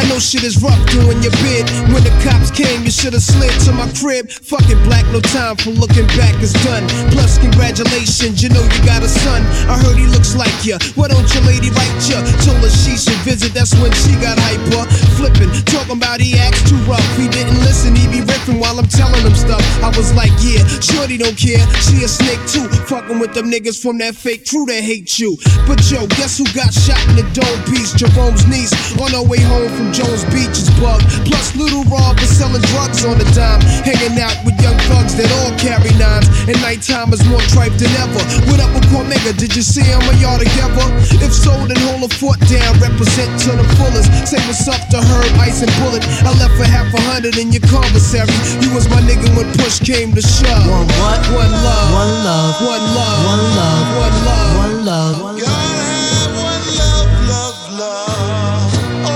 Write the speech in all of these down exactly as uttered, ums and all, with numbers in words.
know shit is rough doing your bid. When the cops came, you should've slid to my crib. Fuck it, black, no time for looking back, it's done. Plus, congratulations, you know you got a son. I heard he looks like ya. Why don't your lady write ya? Told her she should visit, that's when she got hyper. Flippin', talking about he acts too rough. He didn't listen, he be riffing while I'm telling him stuff. I was like, yeah, shorty don't care, she a snake too. Fucking with them niggas from that fake crew that hate you. But yo, guess who got shot in the dome piece? Jerome's niece, on her way home from Jones Beach is bugged. Plus, Little Rob is selling drugs on the dime. Hanging out with young thugs that all carry nines. And nighttime is more tripe than ever. What up with Cormega? Did you see him or y'all together? If so, then hold a foot down, represent to the fullest. Say what's up to Herb, Ice and Bullet. I left for half a hundred in your commissary. You was my nigga when push came to shove. One what? One love. One love. One love. One love. One love. One love. One love. Gotta have one love, love, love. Oh.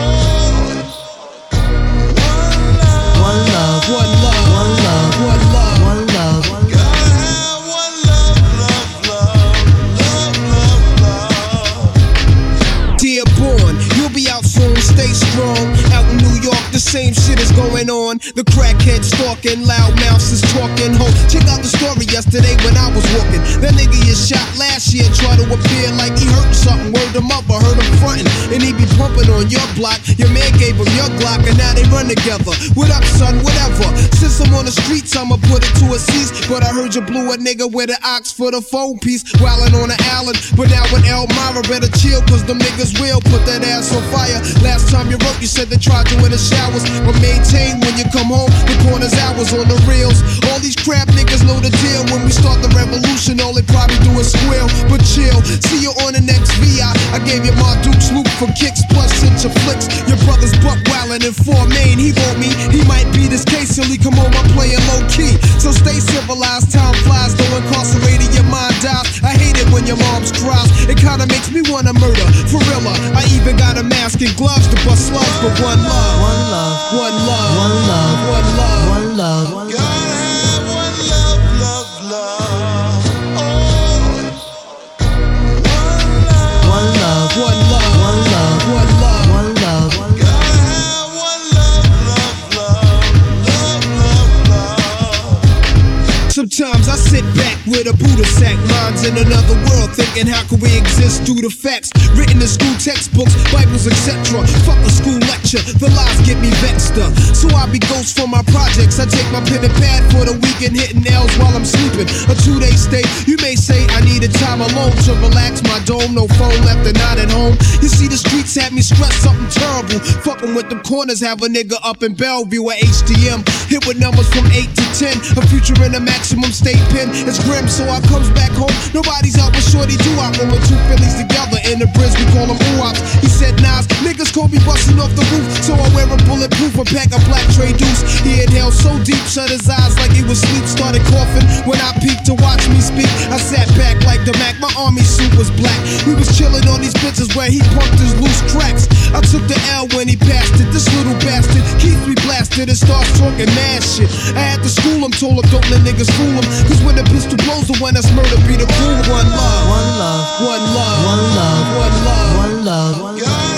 One love. One love. One love. One love. One love. One love. Gotta have one love, love, love, love, love, love. Dear born, you'll be out soon, stay strong. Out in New York, the same shit is going on. The crackhead stalking, loud mouths is talking. Ho, check out the story yesterday when I was walking. That nigga you shot last year tried to appear like he hurt something. Word him up, I heard him frontin'. And he be pumping on your block. Your man gave him your Glock and now they run together. What up, son? Whatever. Since I'm on the streets, I'ma put it to a cease. But I heard you blew a nigga with an ox for the phone piece. Wildin' on the island, but now with Elmira, better chill, cause them niggas will put that ass on fire. Last time you wrote, you said they tried you in the showers. But maintain when you come home, the corner's hours on the reels. All these crap niggas know the deal. When we start the revolution, all they probably do is squeal. But chill, see you on the next V I. I gave you my Duke's Luke for kicks, plus sent your flicks. Your brother's buck wildin' in four main. He want me, he might be this case till he come home, I'm playing low key. So stay civilized, time flies, though incarcerated, your mind dies. I hate it when your mom's cries. It kinda makes me wanna murder, for real. I even got a mask and gloves to bust slugs, but one love. One love. One love. One love. One love. One love. One Gotta love. have one love, love, love. Oh. One love. One love. One love. One love. One love. One love. Gotta have one love, love, love, love, love, love. Sometimes I sit back with a Buddha sack, minds in another world, thinking how can we exist through the facts written in school textbooks, Bibles, et cetera. Fuck a school lecture, the lies get me vexed up. So I be ghost for my projects. I take my pen and pad for the weekend, hitting nails while I'm sleeping. A two-day stay, you may say I needed time alone to relax my dome. No phone left and not at home. You see the streets had me stressed, something terrible. Fucking with them corners, have a nigga up in Bellevue at H D M. Hit with numbers from eight to ten, a future in a maximum state pen. It's grim, so I comes back home. Nobody's out with shorty do I when we're two Phillies together in the bridge, we call them oops. He said Nas, niggas call me busting off the roof, so I wear a bulletproof and pack a black tray deuce. He inhaled so deep, shut his eyes like he was asleep, started coughing. When I peeked to watch me speak, I sat back like the Mac, my army suit was black. We was chilling on these bitches where he pumped his loose cracks. I took the L when he passed it, this little bastard keeps me blasted and starts talking mad shit. I had to school him, told him don't let niggas fool him, cause when the pistol blows the one that's murder be the cool one. Love, One love. one love, One love. one love, One love. One love. Gotta